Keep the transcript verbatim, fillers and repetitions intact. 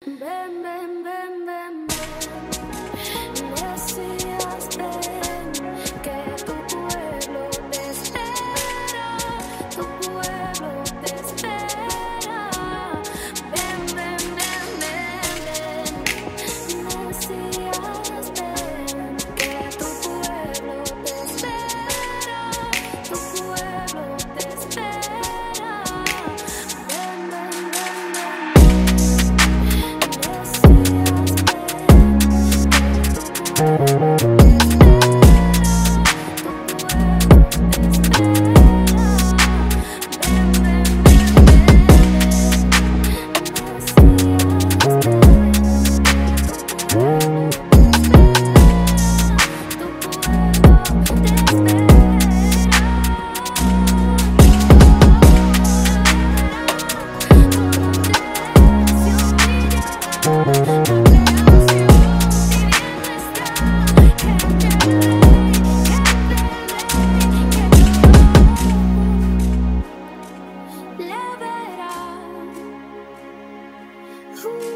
Ven, ven, ven, ven, ven. Decías, ven, que tu pueblo te espera, tu pueblo te espera. Ven, ven, ven, ven, ven. Decías, ven, que tu pueblo te espera, tu pueblo te espera. Ven, ven, ven, ven. Ooh.